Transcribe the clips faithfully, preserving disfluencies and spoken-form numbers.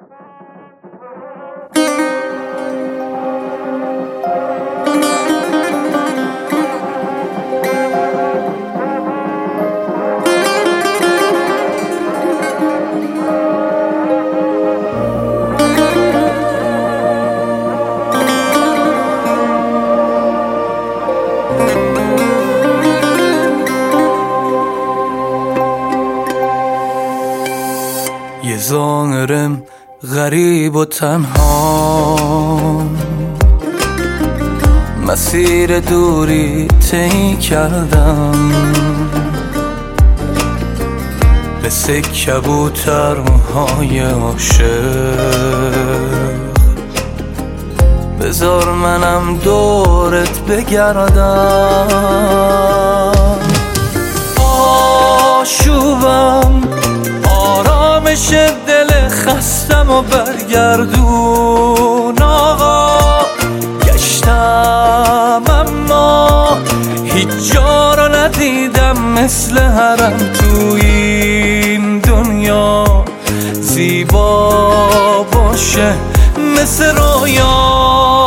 یه ظاهرم غریب و تنها، مسیر دوری طی کردم، مثل کبوترهای عاشق. بذار منم دورت بگردم، آشوبم آرامش دل خستم و برگردون. آقا گشتم اما هیچ جا رو ندیدم مثل حرم تو این دنیا. زیبا باشه مثل رویا،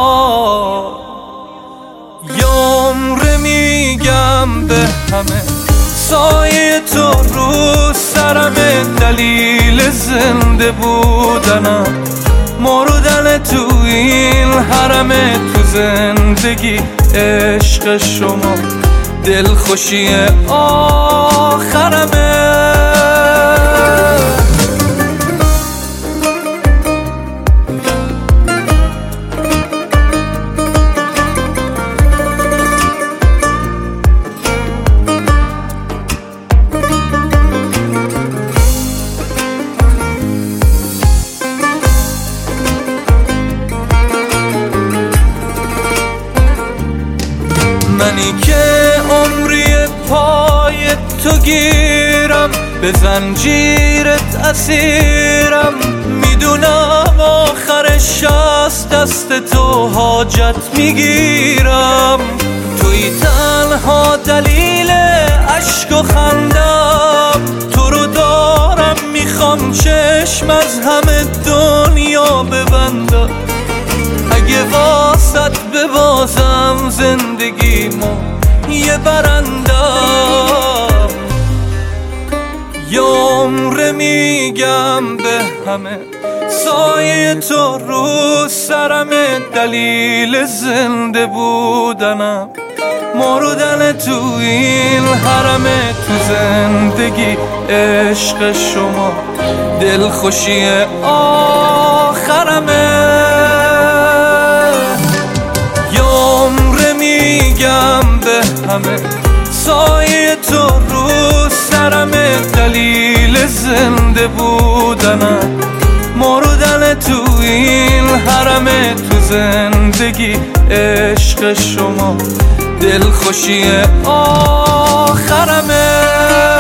یا عمر میگم به همه سایه تو رو سرم، دلیل زنده بودنم، مردن تو این حرم. تو زندگی عشق شما دلخوشی آخرمه. منی که عمری پای تو گیرم، به زنجیرت اسیرم. میدونم آخرش از دست تو حاجت میگیرم. توی تنها دلیل عشق و خندم، تو رو دارم میخوام چشم از همه دنیا ببندم. اگه واسط ببازم زندگیمو یه برندم، یا عمر میگم به همه سایه تو رو سرم، دلیل زنده بودنم، مردن تو این حرم. تو زندگی عشق شما دلخوشی آخرمه. میگم به همه سایه تو رو سرم، دلیل زنده بودنم، مردن تو این حرم. تو زندگی عشق شما دلخوشی آخرمه.